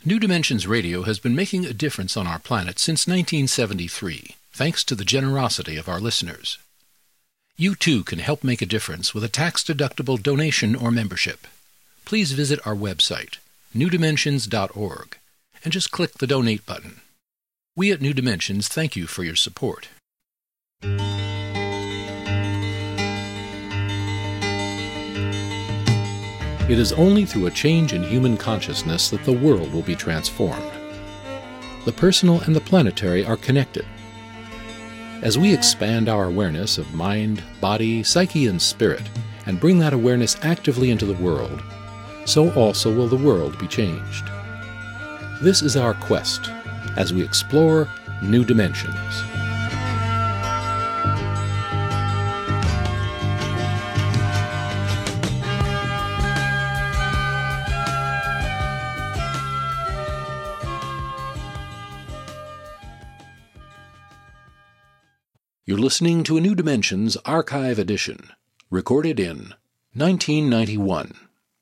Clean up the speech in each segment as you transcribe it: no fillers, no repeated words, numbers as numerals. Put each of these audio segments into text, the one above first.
New Dimensions Radio has been making a difference on our planet since 1973, thanks to the generosity of our listeners. You too can help make a difference with a tax-deductible donation or membership. Please visit our website, newdimensions.org, and just click the Donate button. We at New Dimensions thank you for your support. It is only through a change in human consciousness that the world will be transformed. The personal and the planetary are connected. As we expand our awareness of mind, body, psyche, and spirit, and bring that awareness actively into the world, so also will the world be changed. This is our quest as we explore new dimensions. You're listening to a New Dimensions archive edition, recorded in 1991.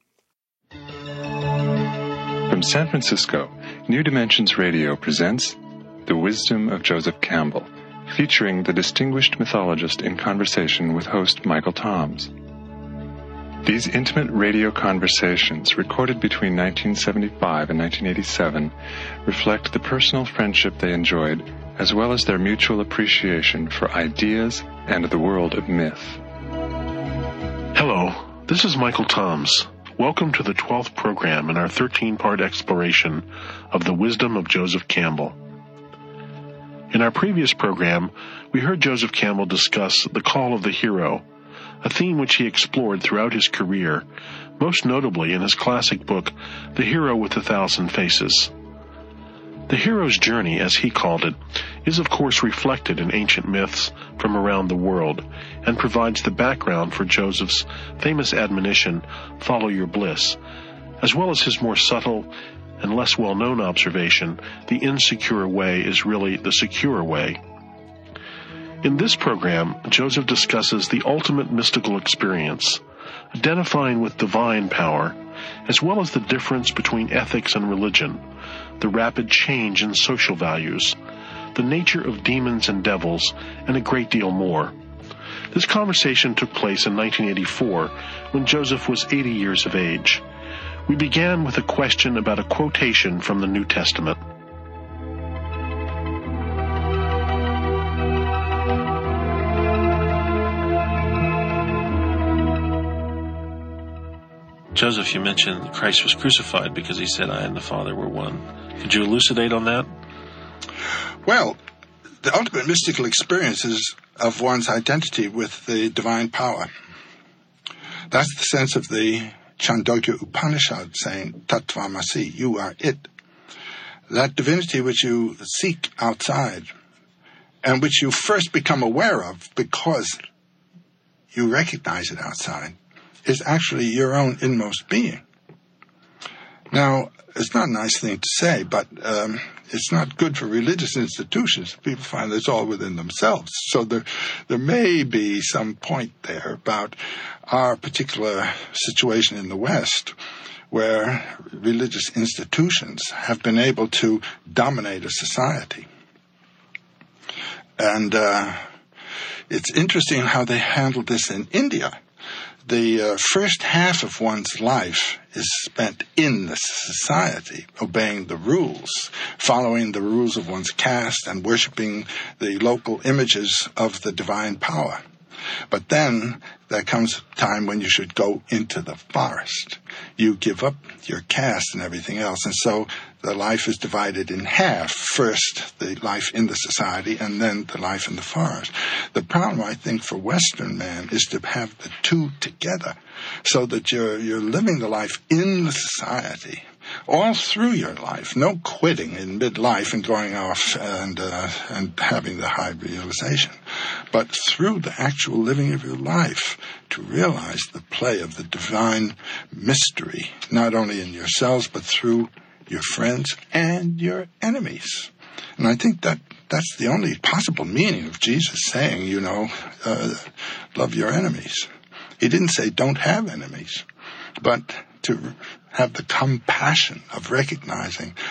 From San Francisco, New Dimensions Radio presents The Wisdom of Joseph Campbell, featuring the distinguished mythologist in conversation with host Michael Toms. These intimate radio conversations, recorded between 1975 and 1987, reflect the personal friendship they enjoyed, as well as their mutual appreciation for ideas and the world of myth. Hello, this is Michael Toms. Welcome to the 12th program in our 13-part exploration of the wisdom of Joseph Campbell. In our previous program, we heard Joseph Campbell discuss the call of the hero, a theme which he explored throughout his career, most notably in his classic book, The Hero with a Thousand Faces. The hero's journey, as he called it, is of course reflected in ancient myths from around the world and provides the background for Joseph's famous admonition, "Follow your bliss," as well as his more subtle and less well-known observation, "The insecure way is really the secure way." In this program, Joseph discusses the ultimate mystical experience, identifying with divine power, as well as the difference between ethics and religion, the rapid change in social values, the nature of demons and devils, and a great deal more. This conversation took place in 1984, when Joseph was 80 years of age. We began with a question about a quotation from the New Testament. Joseph, you mentioned Christ was crucified because he said, "I and the Father were one." Could you elucidate on that? Well, the ultimate mystical experience is of one's identity with the divine power. That's the sense of the Chandogya Upanishad saying, Tattvamasi, you are it. That divinity which you seek outside and which you first become aware of because you recognize it outside is actually your own inmost being. Now, it's not a nice thing to say, but it's not good for religious institutions. People find it's all within themselves. So there may be some point there about our particular situation in the West, where religious institutions have been able to dominate a society. And it's interesting how they handled this in India. The first half of one's life is spent in the society, obeying the rules, following the rules of one's caste, and worshiping the local images of the divine power. But then there comes a time when you should go into the forest. You give up your caste and everything else, and so the life is divided in half. First, the life in the society, and then the life in the forest. The problem, I think, for Western man is to have the two together, so that you're living the life in the society all through your life. No quitting in midlife and going off and having the high realization, but through the actual living of your life to realize the play of the divine mystery, not only in yourselves but through your friends and your enemies. And I think that's the only possible meaning of Jesus saying, love your enemies. He didn't say don't have enemies, but to have the compassion of recognizing